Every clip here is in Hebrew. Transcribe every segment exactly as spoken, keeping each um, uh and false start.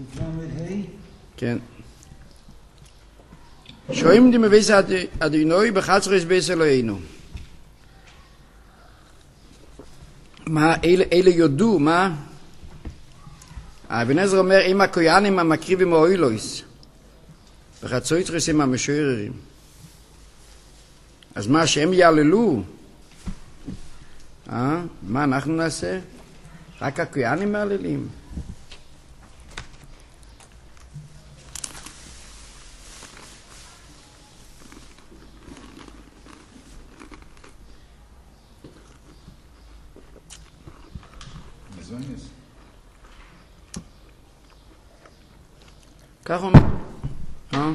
כן. שואלים די מבייס אדינוי בחצרס בייס אלוהינו. מה אלה, אלה יודו, מה? אבן עזרא אומר, אם הכויאנים המקריבים האוילויס, וחצויצרס הם המשוררים. אז מה, שהם יעללו? אה? מה אנחנו נעשה? רק הכויאנים מעללים. כך אומר. אה?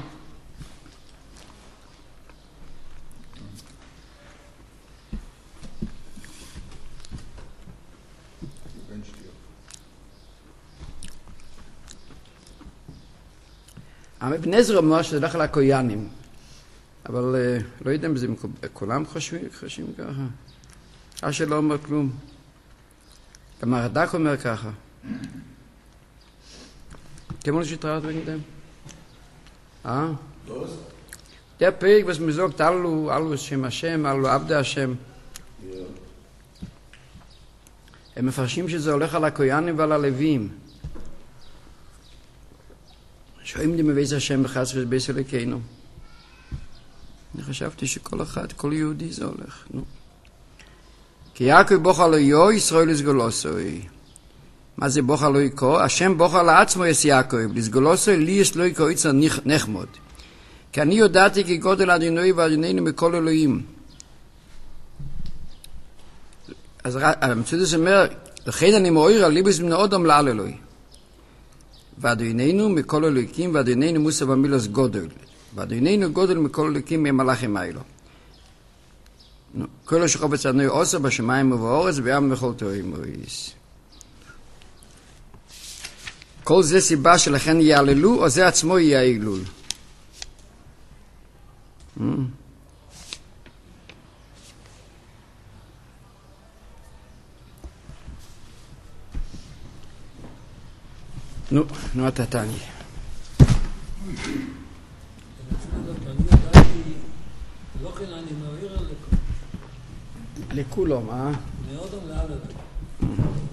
אבן עזרא אומר שזה הולך על הכויאנים, אבל לא יודע אם זה כולם חושבים ככה. אשר לא אומר כלום. גם הרד"ק אומר ככה. כמו שתראות בגדם? אה? Der Peg, was mir sagt, Allu, Allu Shem Hashem, Allu Abda Hashem. הם מפרשים שזה הולך על הכויאנים ועל הלווים. שואלים די מבייס השם בחצרס בייס אלוהינו. אני חשבתי שכל אחד, כל יהודי זה הולך. נו. כי יעקב בוחר לו יו, ישראל לסגולוסוי. מה זה בוחר לו יקו? השם בוחר לעצמו יש יעקב, לסגולוסוי לי יש לו יקו יצר נחמוד. כי אני יודעתי כי גודל אדינוי ואדיננו מכל אלוהים. אז המצודס אומר, לכן אני מאויר על ליבוס מן האודם לעל אלוהי. ואדיננו מכל אלוהיקים, ואדיננו מוסה במילוס גודל. ואדיננו גודל מכל אלוהיקים ממלאכים האלו. כל השחוב בצדנוי עושה בשמיים ובאורץ, וים בכל תורים מויס. כל זה סיבה שלכן יעללו, או זה עצמו יהיה העילול. נו, נו אתה תעני. לכולם, אה? מאוד עולה עליו.